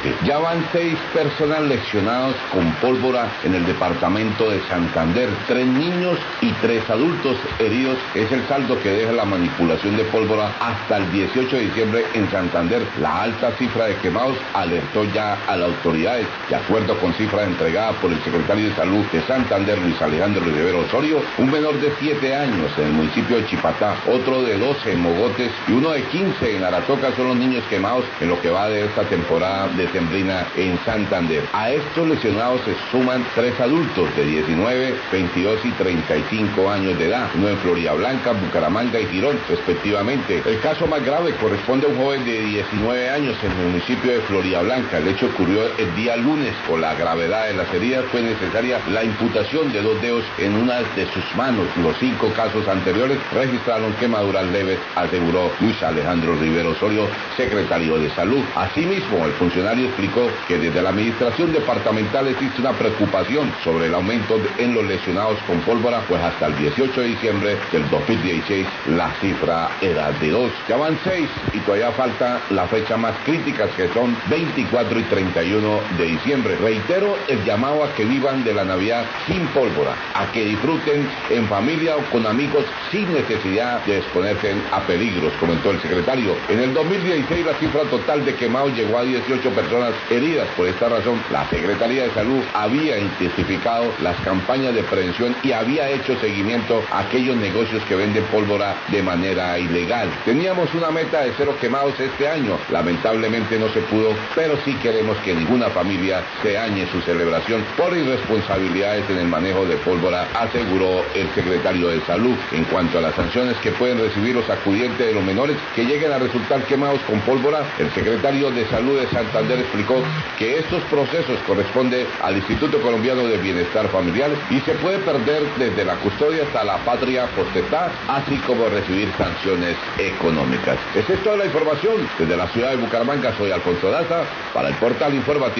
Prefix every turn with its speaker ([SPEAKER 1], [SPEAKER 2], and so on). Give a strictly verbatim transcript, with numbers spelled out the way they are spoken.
[SPEAKER 1] siguiente. Ya van seis personas lesionadas con pólvora en el departamento de Santander. Tres niños y tres adultos heridos es el saldo que deja la manipulación de pólvora hasta el dieciocho de diciembre en Santander. La alta cifra de quemados alertó ya a las autoridades. De acuerdo con cifras entregadas por el secretario de Salud de Santander, Luis Alejandro Rivero Osorio, un menor de siete años en el municipio de Chipatá, otro de doce en Mogotes y uno de quince en Aratoca son los niños quemados en lo que va de esta temporada decembrina en Santander. A estos lesionados se suman tres adultos de diecinueve, veintidós y treinta y cinco años de edad, uno en Florida Blanca, Bucaramanga y Girón, respectivamente. El caso más grave corresponde a un joven de diecinueve años en el municipio de Florida Blanca. El hecho ocurrió el día lunes. Por la gravedad de las heridas fue necesaria la imputación de dos dedos en una de sus manos. Los cinco casos anteriores registraron quemaduras leves, aseguró Luis Alejandro Rivero Osorio, secretario de Salud. Asimismo, el funcionario explicó que desde la administración departamental existe una preocupación sobre el aumento en los lesionados con pólvora, pues hasta el dieciocho de diciembre del dos mil dieciséis la cifra era de dos. Ya van seis y todavía falta la fecha más crítica, que son veinticuatro y treinta y uno de diciembre. Reitero el llamado a que vivan de la Navidad sin pólvora, a que disfruten en familia o con amigos sin necesidad de exponerse a peligros, comentó el secretario. En el dos mil dieciséis la cifra total de quemados llegó a dieciocho personas heridas. Por esta razón, la Secretaría de Salud había intensificado las campañas de prevención y había hecho seguimiento a aquellos negocios que venden pólvora de manera ilegal. Teníamos una meta de cero quemados este año. Lamentablemente no se pudo, pero sí queremos que ninguna familia se dañe su celebración por irresponsabilidades en el manejo de pólvora, aseguró el secretario de Salud. En cuanto a las sanciones que pueden recibir los acudientes de los menores que lleguen a resultar quemados con pólvora, el secretario de Salud de Santander explicó que estos procesos corresponden al Instituto Colombiano de Bienestar Familiar y se puede perder desde la custodia hasta la patria potestad, así como recibir sanciones económicas. Esa es toda la información. Desde la ciudad de Bucaramanga, soy Alfonso Daza para el portal informativo.